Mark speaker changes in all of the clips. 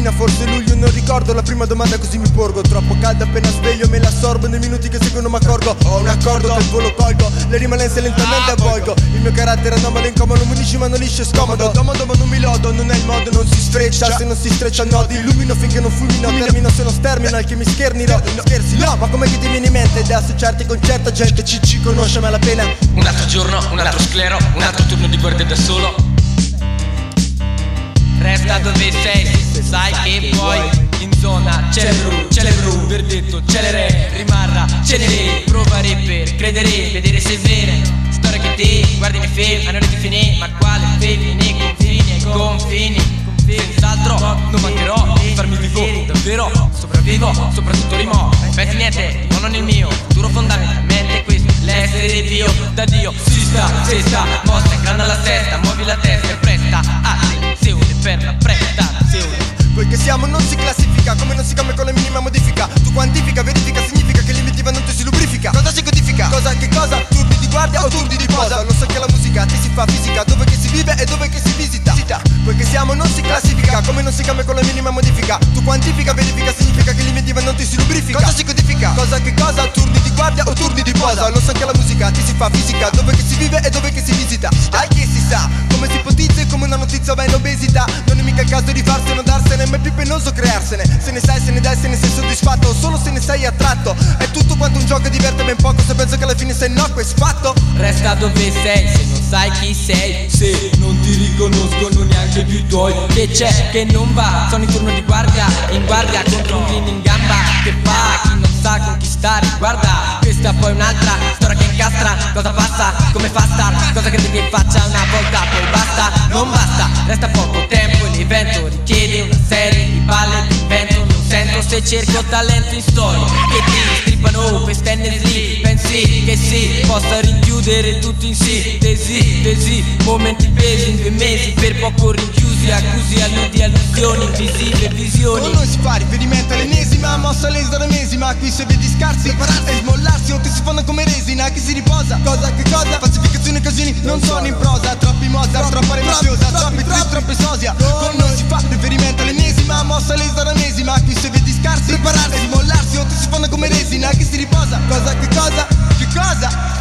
Speaker 1: mattina, forse luglio, non ricordo. La prima domanda così mi porgo. Troppo calda appena sveglio, me la assorbo. Nei minuti che seguono m'accorgo. Ho un accordo che il volo colgo. Le rimanenze lentamente avvolgo. Il mio carattere anomalo, incomolo, munisci ma non liscio e scomodo. Domodo ma non mi lodo, non è il modo, non si sfreccia. Se non si streccia nodi, illumino finché non fulmino. Termino se non stermino, al che mi schernirò. Scherzi no, ma come che ti viene in mente di associarti con certa gente? Ci conosce ma la pena.
Speaker 2: Un altro giorno, un altro sclero, un altro turno di guardia da solo. Resta dove sei, se sai che vuoi. In zona c'è il bru, verdetto, c'è le re. Rimarrà, cenere, provare per credere, vedere se è vera. Storia che te, guardi mi fermi, hanno reti fine. Ma quale femmine, confini. Senz'altro non mancherò di farmi vivo, davvero sopravvivo, soprattutto rimo. Pensi niente, no non il mio, futuro fondamentalmente questo, l'essere Dio, da Dio si sta, mossa in grana alla testa, muovi la testa e presta attenzione per la prestazione.
Speaker 1: Quel che siamo non si classifica, come non si cambia con la minima modifica. Tu quantifica, verifica, significa che l'inventiva non ti si lubrifica. Cosa si codifica? Cosa che cosa? Turni di guardia o turni di posa? Lo so che la musica ti si fa fisica, dove che si vive e dove che si visita. Quel che siamo non si classifica, come non si cambia con la minima modifica. Tu quantifica, verifica, significa che l'inventiva non ti si lubrifica. Cosa si codifica? Cosa che cosa? Turni di guardia o turni di posa? Lo so che la musica ti si fa fisica, dove che si vive e dove che si visita. Ai che si sa, come si ipotizza e come una notizia va in obesità. Non è mica il caso di farsene o darsene, ma è più penoso crearsene. Se ne sai, se ne dai, se ne sei soddisfatto, o solo se ne sei attratto. È tutto quanto un gioco e diverte ben poco, se penso che alla fine sei innocuo e sfatto.
Speaker 2: Resta dove sei, se non sai chi sei. Se non ti riconoscono neanche più i tuoi. Che c'è, che non va, sono in turno di guardia, in guardia contro un green in gamba. Che fa, chi non sa conquistare, guarda. Questa poi un'altra storia che incastra. Cosa passa, come fa star, cosa credi che faccia una volta, poi basta. Non basta, resta poco tempo e l'evento richiede una serie di balle di invento. Non sento se cerco talento in storia che ti strippano queste energie. Pensi che si possa rinchiudere tutto in sintesi, momenti presi in 2 mesi, per poco rinchiusi, accusi, alludi, allusioni, invisibili, visioni.
Speaker 1: Non si fa riferimento all'ennesima mossa lesa da mesi, ma qui se vedi scarsi prepararsi e smollarsi, non ti si fanno come resina che si riposa. Cosa che cosa? Falsificazioni e casini non sono in prosa. Troppi Mozart, troppa remaziosa, troppi trip, troppe sosia. Non si fa riferimento all'ennesima mossa lesa da mesi, ma qui se vedi scarsi prepararsi e smollarsi, non ti si fanno come resina che si riposa. Cosa che cosa? Che cosa?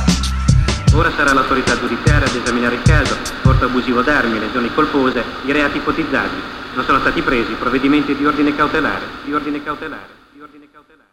Speaker 3: Ora sarà l'autorità giudiziaria ad esaminare il caso, porto abusivo d'armi, lesioni colpose, i reati ipotizzati. Non sono stati presi provvedimenti di ordine cautelare.